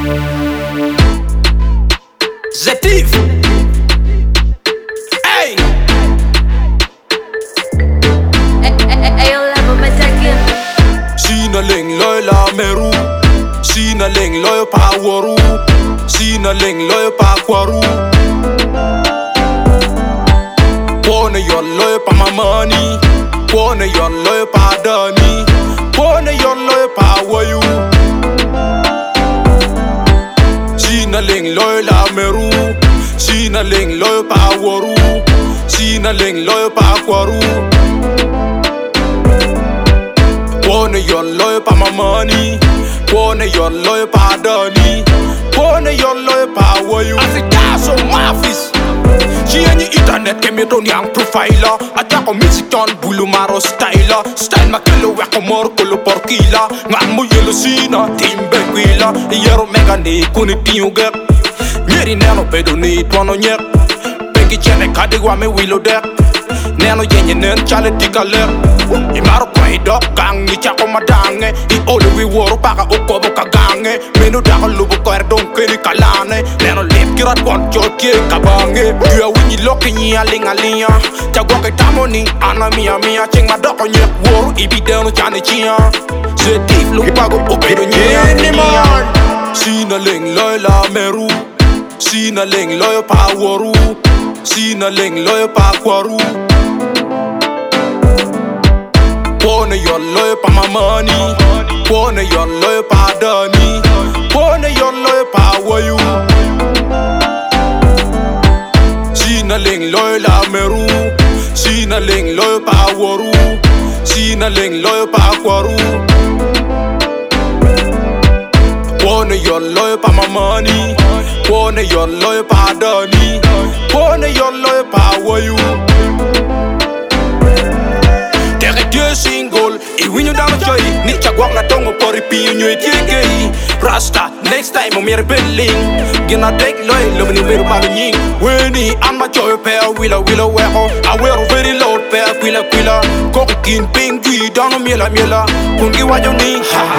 Zetif. Hey. Ayo level metakin. Sina ling loy la meru. Sina ling loy pa waru. Sina ling loy pa kwaru. Wanna yon loy pa my money. Wanna yon loy pa dani. Wanna yon loy pa wayu. Sina ling loy la meru. Sina ling loy pa waru. Sina ling loy pa kwaru. Wanna yon loy pa my money. Wanna yon loy pa dani. Wanna yon loy pa wayu. Africa so mafis. She any internet kemi don yang profiler. Atako music ton bulu maro styler. Style makelo wako mor kolo porkila. Ngamu yelo sina timbe kwila. Yero mega ni kuni tiuger. Nyeri neno pedo ni tono nyek. Peki chene kade wame wilo dek. Neno yenye nen chale tikaler. Imaro kwai dok gang ni chako madange. I ole wi woro paka ukobo kagange. Menu dako lubu koer don keni kalane. Neno lip kirat kon chokie kabange. Dua winyi loke nyi aling alinya. Chagwa ke tamo ni ana mia mia. Cheng madoko nyek woro ibi deno chane chia. Zetif lu pago opedo nyek. Sina ling loy la meru. Sina ling loy pa waru. Sina ling loy pa kwaru. Wanna yon loy pa my money. Wanna yon loy pa dani. Wanna yon loy pa wayu. Sina ling loy la meru. Sina ling loy pa waru. Sina ling loy pa kwaru. Wanna yon loy pa my money. Wanna yon loy pa dani. Wanna yon loy pa wayu. Dieu single, I win you down joy. Ni chagwak na tongo pori pi nyo itigay. Rasta, next time I'm here belling. Gina take loy, love ni veru palo nying. Weni an ma joy pair, willa weko. I wear very loud pair, quilla. Koko kin ping gui down miela. Kungi wajo ni,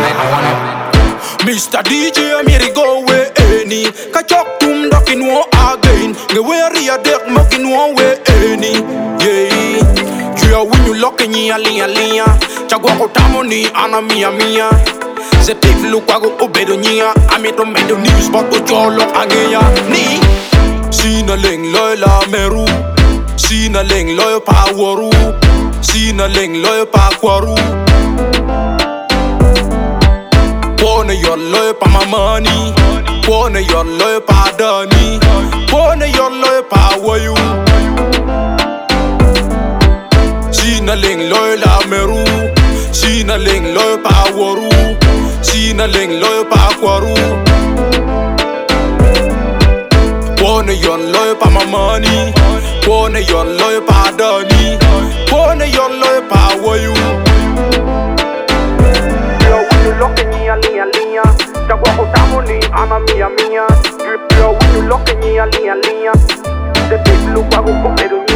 Mr. DJ amiri go we any. Kachok tum dokin wo again. Nge weri a dek mokin wo we any. Yeah. When you lock in ya liya. Chagwa ko tamo ni ana mia. Zetif look wago obedo nya. Ameto medo news but to jolo angeya. Ni Sina ling loy la meru. Sina ling loy pa waru. Sina ling loy pa kwaru. Wanna yon loy pa my money. Wanna yon loy pa dani. Wanna yon loy pa wayu. Sina ling loy la meru. Sina ling loy pa waru. Sina ling loy pa kwaru. Wanna yon loy pa my money. Wanna yon loy pa dani. Wanna yon loy pa wayu. Yo, when you look in ya liya. Chagwa ko tamo ni ana mia. Yo, when you look in ya liya. The people look wago opedo nya.